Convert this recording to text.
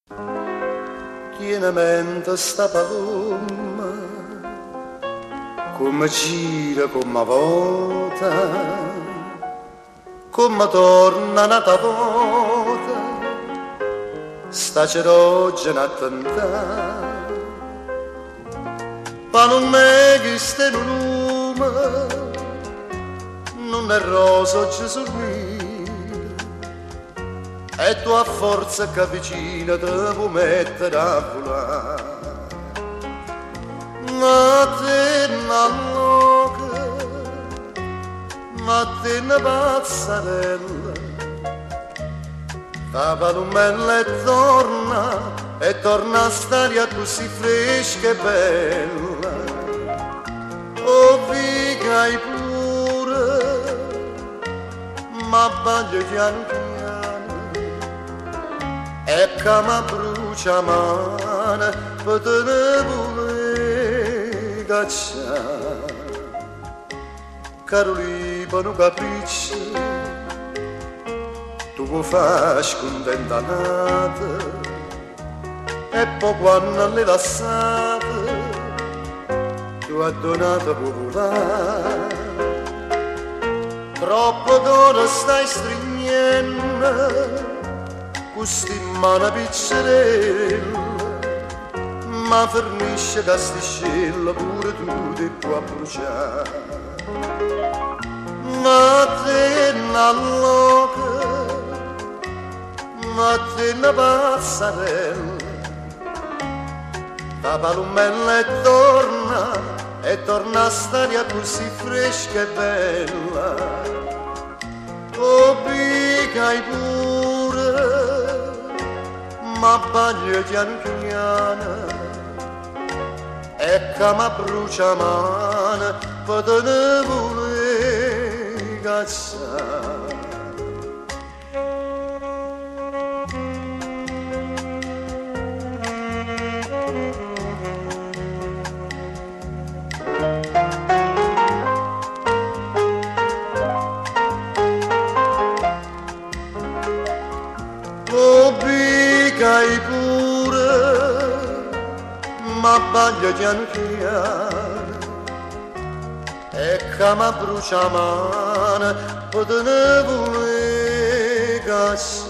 Tiene mente sta paloma, come gira, come vota, come torna nata volta, sta cerogena a tentare, ma non è che ste lume, non è rosa Gesù mio. E tu a forza che vicina te puoi mettere a volare. Ma te una loca, ma te una pazzarella, la palumella e torna a stare così fresca e bella. Oh, vigai pure, ma baglio piano piano, e che mi brucia mano per te ne vuole cacciare. Caro Libano capriccio, tu mi fai scontenta nata, e poi quando l'hai lasciata tu hai donato popolare. Troppo d'ora stai stringendo questi mani piccirella, ma fornisce casticella pure tu ti puoi bruciare. Ma te una loca, ma te una pazzarella, la palumella e torna a stare così fresca e bella. Oh, picai pure, ma baglio piano piano, e che mi brucia mano per te ne vuole cacciare. Oh, picai pure, ma baglio piano piano, e che mi brucia mano per te ne vuole cacciare.